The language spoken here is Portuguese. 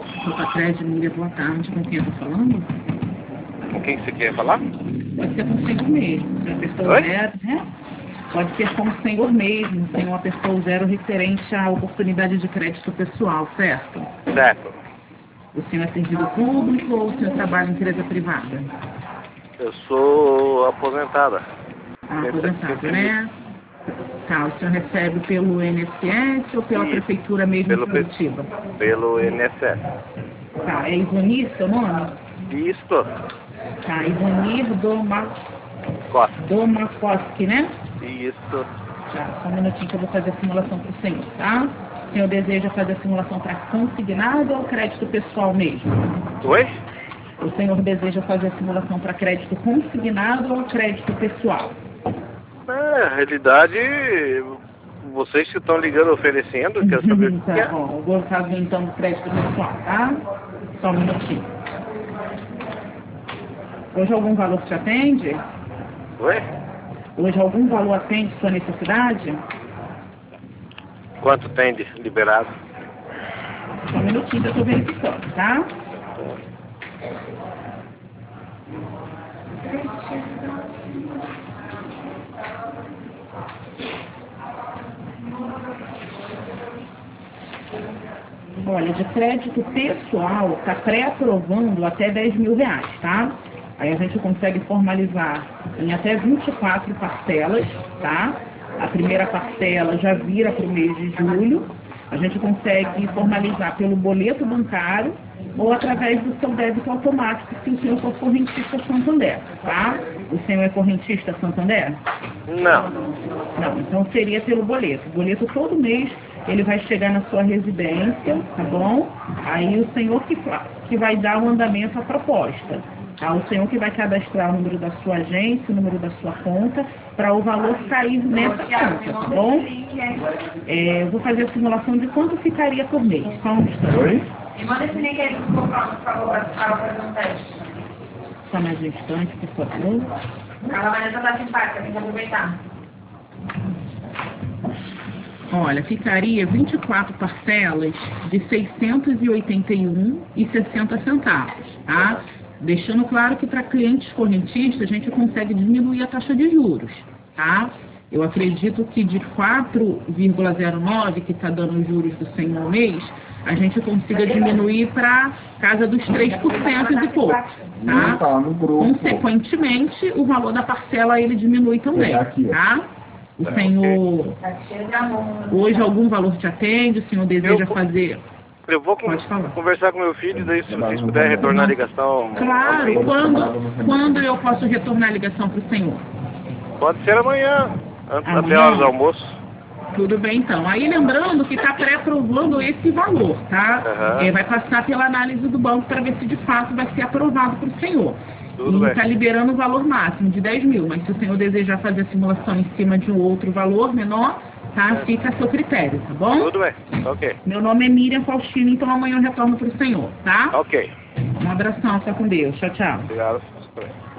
Sou Patrícia Miriam, boa tarde. Com quem eu tô falando? Com quem você quer falar? Pode ser com o senhor mesmo. Você apertou Oi? 0, né? Pode ser com o senhor mesmo. O senhor apertou 0 referente à oportunidade de crédito pessoal, certo? Certo. O senhor é servidor público ou o senhor trabalha em empresa privada? Eu sou aposentada. Aposentado, né? Tá, o senhor recebe pelo INSS ou pela Isso. prefeitura mesmo Pelo de Curitiba? Pelo INSS. Tá, é Ivonir seu nome? Isto. Tá, Ivonir Costa. Domakoski, né? Isso. Tá, só um minutinho que eu vou fazer a simulação para o senhor, tá? O senhor deseja fazer a simulação para consignado ou crédito pessoal mesmo? Oi? O senhor deseja fazer a simulação para crédito consignado ou crédito pessoal? Na realidade, vocês que estão ligando oferecendo, quero saber o que Tá é. bom, eu vou fazer então o crédito pessoal, tá? Só um minutinho. Hoje algum valor te atende? Oi? Hoje algum valor atende sua necessidade? Quanto tem de liberado? Só um minutinho que eu estou verificando, tá? Olha, de crédito pessoal, está pré-aprovando até R$10.000, tá? Aí a gente consegue formalizar em até 24 parcelas, tá? A primeira parcela já vira para o mês de julho. A gente consegue formalizar pelo boleto bancário ou através do seu débito automático, se o senhor for correntista Santander, tá? O senhor é correntista Santander? Não. Não, então seria pelo boleto. O boleto todo mês ele vai chegar na sua residência, tá bom? Aí o senhor que vai dar o andamento à proposta. Tá? O senhor que vai cadastrar o número da sua agência, o número da sua conta, para o valor cair nessa conta, tá bom? Eu vou fazer a simulação de quanto ficaria por mês. Só um instante. Oi? Me manda esse link aí pro por favor, para fazer um teste. Só mais um instante, por favor. A Vanessa tá simpática, tem que aproveitar. Olha, ficaria 24 parcelas de R$ 681,60, tá? Deixando claro que para clientes correntistas a gente consegue diminuir a taxa de juros, tá? Eu acredito que de 4,09 que está dando os juros do senhor ao mês, a gente consiga diminuir para casa dos 3% e pouco, tá? Consequentemente, o valor da parcela ele diminui também, tá? O senhor, hoje algum valor te atende? O senhor deseja fazer? Eu vou conversar com meu filho, daí se vocês puderem retornar a ligação. Claro, quando eu posso retornar a ligação para o senhor? Pode ser amanhã, Amanhã? até a hora do almoço. Tudo bem, então. Aí lembrando que está pré-aprovando esse valor, tá? Uhum. Vai passar pela análise do banco para ver se de fato vai ser aprovado para o senhor. Tudo E bem. está liberando o valor máximo de 10 mil, mas se o senhor desejar fazer a simulação em cima de um outro valor menor, tá? Fica a seu critério, tá bom? Tudo bem, ok. Meu nome é Miriam Faustino, então amanhã eu retorno para o senhor, tá? Ok. Um abração, fica com Deus. Tchau, tchau. Obrigado.